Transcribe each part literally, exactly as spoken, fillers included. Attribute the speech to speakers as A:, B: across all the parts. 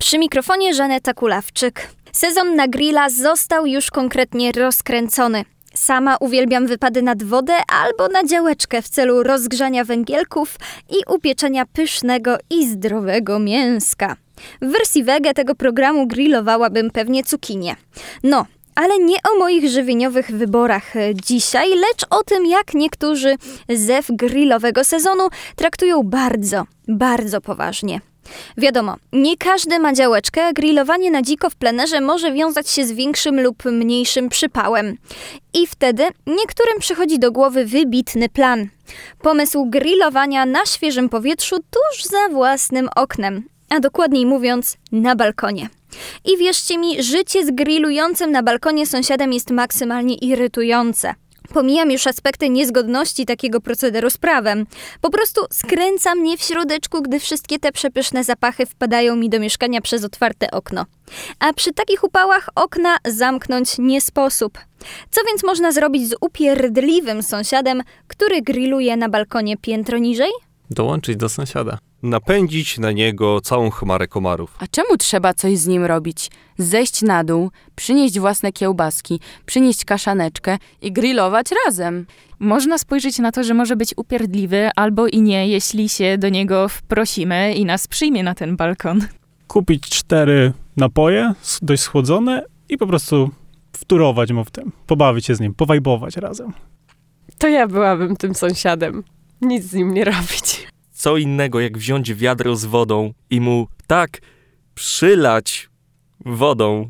A: Przy mikrofonie Żaneta Kulawczyk. Sezon na grilla został już konkretnie rozkręcony. Sama uwielbiam wypady nad wodę albo na działeczkę w celu rozgrzania węgielków i upieczenia pysznego i zdrowego mięska. W wersji wege tego programu grillowałabym pewnie cukinię. No, ale nie o moich żywieniowych wyborach dzisiaj, lecz o tym, jak niektórzy zew grillowego sezonu traktują bardzo, bardzo poważnie. Wiadomo, nie każdy ma działeczkę, a grillowanie na dziko w plenerze może wiązać się z większym lub mniejszym przypałem. I wtedy niektórym przychodzi do głowy wybitny plan. Pomysł grillowania na świeżym powietrzu tuż za własnym oknem, a dokładniej mówiąc na balkonie. I wierzcie mi, życie z grillującym na balkonie sąsiadem jest maksymalnie irytujące. Pomijam już aspekty niezgodności takiego procederu z prawem. Po prostu skręca mnie w środeczku, gdy wszystkie te przepyszne zapachy wpadają mi do mieszkania przez otwarte okno. A przy takich upałach okna zamknąć nie sposób. Co więc można zrobić z upierdliwym sąsiadem, który grilluje na balkonie piętro niżej?
B: Dołączyć do sąsiada.
C: Napędzić na niego całą chmarę komarów.
D: A czemu trzeba coś z nim robić? Zejść na dół, przynieść własne kiełbaski, przynieść kaszaneczkę i grillować razem.
E: Można spojrzeć na to, że może być upierdliwy albo i nie, jeśli się do niego wprosimy i nas przyjmie na ten balkon.
F: Kupić cztery napoje, dość schłodzone i po prostu wturować mu w tym. Pobawić się z nim, powajbować razem.
G: To ja byłabym tym sąsiadem. Nic z nim nie robić.
C: Co innego jak wziąć wiadro z wodą i mu tak przylać wodą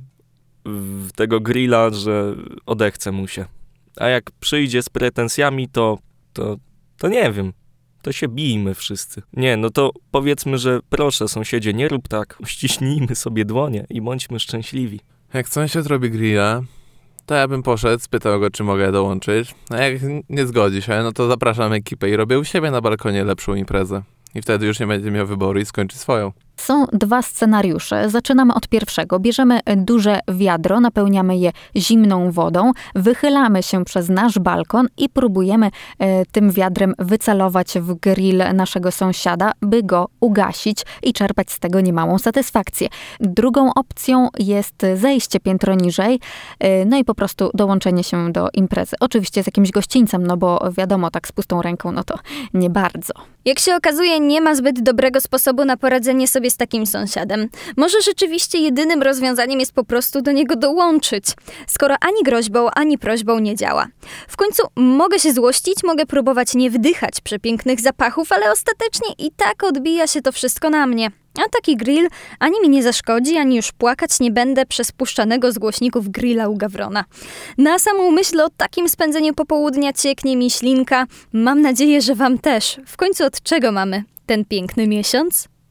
C: w tego grilla, że odechce mu się. A jak przyjdzie z pretensjami, to, to, to nie wiem, to się bijmy wszyscy. Nie, no to powiedzmy, że proszę sąsiedzie, nie rób tak, ściśnijmy sobie dłonie i bądźmy szczęśliwi.
B: Jak sąsiad robi grilla, to ja bym poszedł, spytał go, czy mogę dołączyć. A jak nie zgodzi się, no to zapraszam ekipę i robię u siebie na balkonie lepszą imprezę. I wtedy już nie będzie miał wyboru i skończy swoją.
H: Są dwa scenariusze. Zaczynamy od pierwszego. Bierzemy duże wiadro, napełniamy je zimną wodą, wychylamy się przez nasz balkon i próbujemy e, tym wiadrem wycelować w grill naszego sąsiada, by go ugasić i czerpać z tego niemałą satysfakcję. Drugą opcją jest zejście piętro niżej, e, no i po prostu dołączenie się do imprezy. Oczywiście z jakimś gościńcem, no bo wiadomo, tak z pustą ręką, no to nie bardzo.
A: Jak się okazuje, nie ma zbyt dobrego sposobu na poradzenie sobie z takim sąsiadem. Może rzeczywiście jedynym rozwiązaniem jest po prostu do niego dołączyć, skoro ani groźbą, ani prośbą nie działa. W końcu mogę się złościć, mogę próbować nie wdychać przepięknych zapachów, ale ostatecznie i tak odbija się to wszystko na mnie. A taki grill ani mi nie zaszkodzi, ani już płakać nie będę przez puszczanego z głośników grilla u Gawrona. Na samą myśl o takim spędzeniu popołudnia cieknie mi ślinka. Mam nadzieję, że wam też. W końcu od czego mamy ten piękny miesiąc?